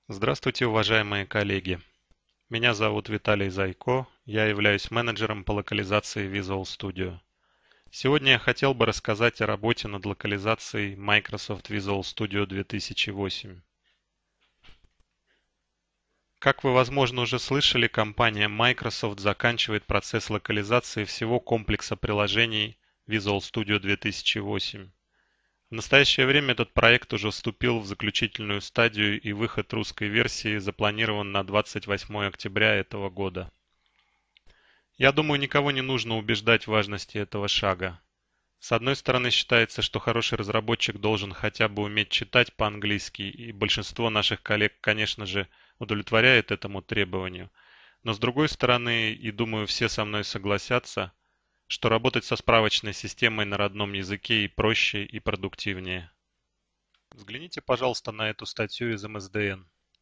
Здравствуйте, уважаемые коллеги. Меня зовут Виталий Зайко, я являюсь менеджером по локализации Visual Studio. Сегодня я хотел бы рассказать о работе над локализацией Microsoft Visual Studio 2008. Как вы, возможно, уже слышали, компания Microsoft заканчивает процесс локализации всего комплекса приложений Visual Studio 2008. В настоящее время этот проект уже вступил в заключительную стадию, и выход русской версии запланирован на 28 октября этого года. Я думаю, никого не нужно убеждать в важности этого шага. С одной стороны, считается, что хороший разработчик должен хотя бы уметь читать по-английски, и большинство наших коллег, конечно же, удовлетворяет этому требованию. Но с другой стороны, и думаю, все со мной согласятся, что работать со справочной системой на родном языке и проще, и продуктивнее. Взгляните, пожалуйста, на эту статью из МСДН.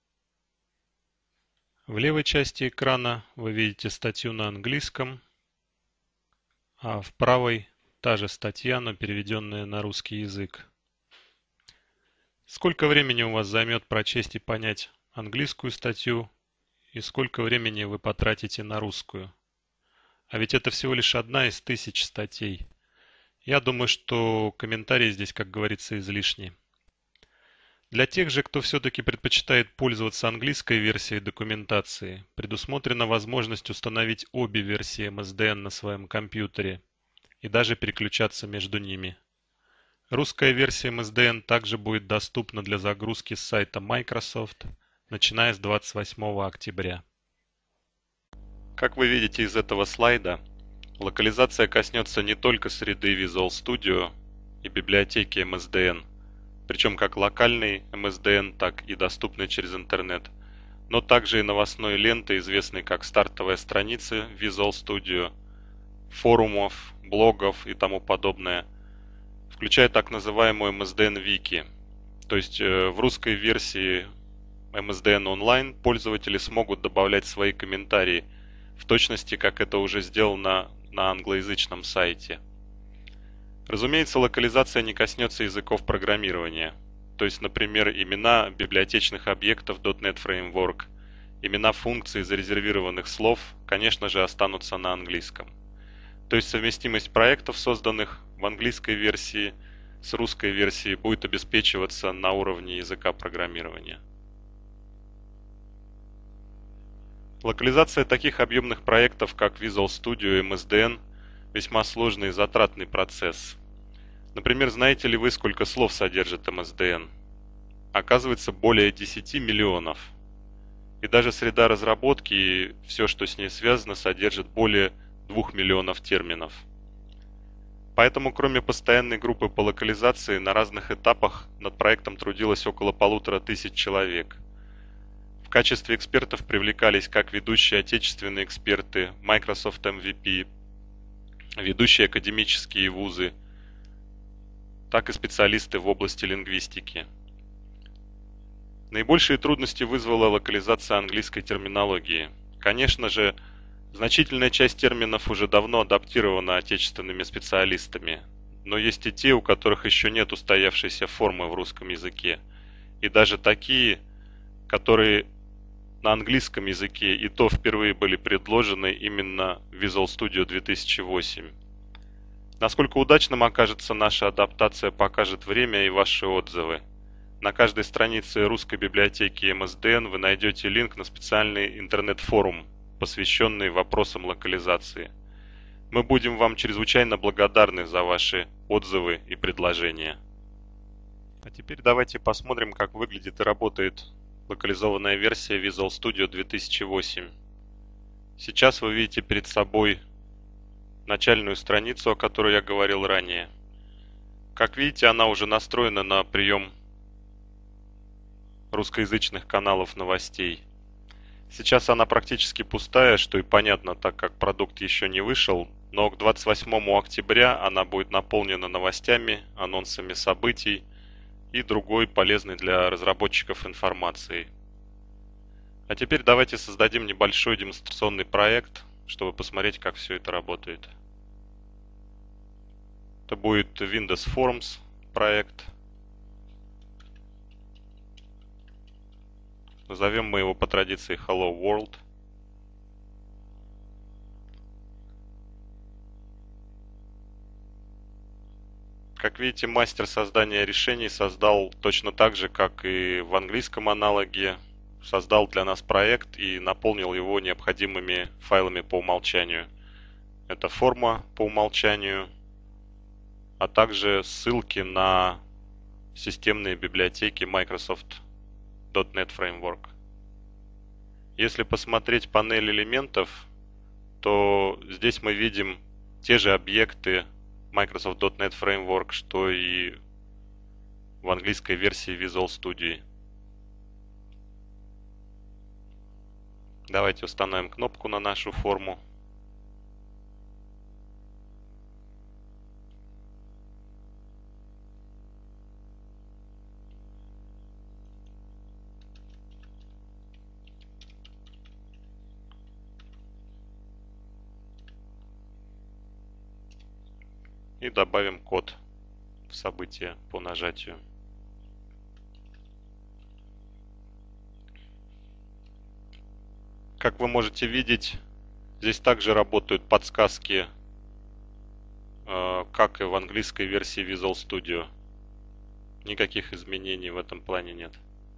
В левой части экрана вы видите статью на английском, а в правой та же статья, но переведенная на русский язык. Сколько времени у вас займет прочесть и понять английскую статью, и сколько времени вы потратите на русскую? А ведь это всего лишь одна из тысяч статей. Я думаю, что комментарии здесь, как говорится, излишни. Для тех же, кто все-таки предпочитает пользоваться английской версией документации, предусмотрена возможность установить обе версии MSDN на своем компьютере и даже переключаться между ними. Русская версия MSDN также будет доступна для загрузки с сайта Microsoft, начиная с 28 октября. Как вы видите из этого слайда, локализация коснется не только среды Visual Studio и библиотеки MSDN, причем как локальный MSDN, так и доступный через интернет, но также и новостной ленты, известной как стартовая страница Visual Studio, форумов, блогов и тому подобное, включая так называемую MSDN Wiki. То есть в русской версии MSDN Online пользователи смогут добавлять свои комментарии в точности, как это уже сделано на англоязычном сайте. Разумеется, локализация не коснется языков программирования. То есть, например, имена библиотечных объектов .NET Framework, имена функций зарезервированных слов, конечно же, останутся на английском. То есть совместимость проектов, созданных в английской версии, с русской версией будет обеспечиваться на уровне языка программирования. Локализация таких объемных проектов, как Visual Studio и MSDN, весьма сложный и затратный процесс. Например, знаете ли вы, сколько слов содержит MSDN? Оказывается, более 10 миллионов. И даже среда разработки и все, что с ней связано, содержит более 2 миллионов терминов. Поэтому, кроме постоянной группы по локализации, на разных этапах над проектом трудилось около 1500 человек. В качестве экспертов привлекались как ведущие отечественные эксперты, Microsoft MVP, ведущие академические вузы, так и специалисты в области лингвистики. Наибольшие трудности вызвала локализация английской терминологии. Конечно же, значительная часть терминов уже давно адаптирована отечественными специалистами, но есть и те, у которых еще нет устоявшейся формы в русском языке, и даже такие, которые на английском языке и то впервые были предложены именно в Visual Studio 2008. Насколько удачным окажется наша адаптация, покажет время и ваши отзывы. На каждой странице русской библиотеки MSDN вы найдете линк на специальный интернет-форум, посвященный вопросам локализации. Мы будем вам чрезвычайно благодарны за ваши отзывы и предложения. А теперь давайте посмотрим, как выглядит и работает локализованная версия Visual Studio 2008. Сейчас вы видите перед собой начальную страницу, о которой я говорил ранее. Как видите, она уже настроена на прием русскоязычных каналов новостей. Сейчас она практически пустая, что и понятно, так как продукт еще не вышел, но к 28 октября она будет наполнена новостями, анонсами событий и другой полезной для разработчиков информацией. А теперь давайте создадим небольшой демонстрационный проект, чтобы посмотреть, как все это работает. Это будет Windows Forms проект. Назовем мы его по традиции Hello World. Как видите, мастер создания решений создал точно так же, как и в английском аналоге, создал для нас проект и наполнил его необходимыми файлами по умолчанию. Это форма по умолчанию, а также ссылки на системные библиотеки Microsoft .NET Framework. Если посмотреть панель элементов, то здесь мы видим те же объекты Microsoft .NET Framework, что и в английской версии Visual Studio. Давайте установим кнопку на нашу форму. И добавим код в событие по нажатию. Как вы можете видеть, здесь также работают подсказки, как и в английской версии Visual Studio. Никаких изменений в этом плане нет.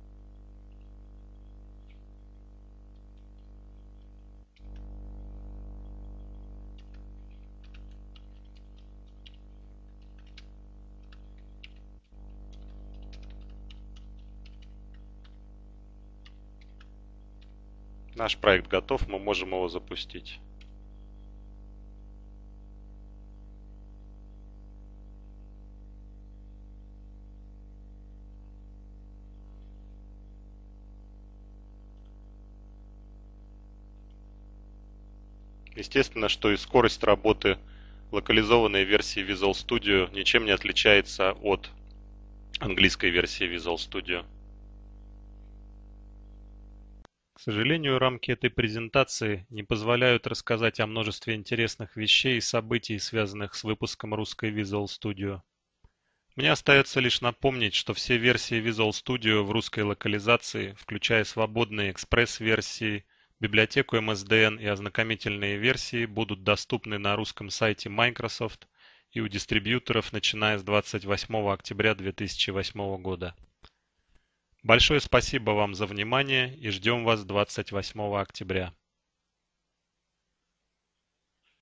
Наш проект готов, мы можем его запустить. Естественно, что и скорость работы локализованной версии Visual Studio ничем не отличается от английской версии Visual Studio. К сожалению, рамки этой презентации не позволяют рассказать о множестве интересных вещей и событий, связанных с выпуском русской Visual Studio. Мне остается лишь напомнить, что все версии Visual Studio в русской локализации, включая свободные экспресс-версии, библиотеку MSDN и ознакомительные версии, будут доступны на русском сайте Microsoft и у дистрибьюторов, начиная с 28 октября 2008 года. Большое спасибо вам за внимание и ждем вас 28 октября.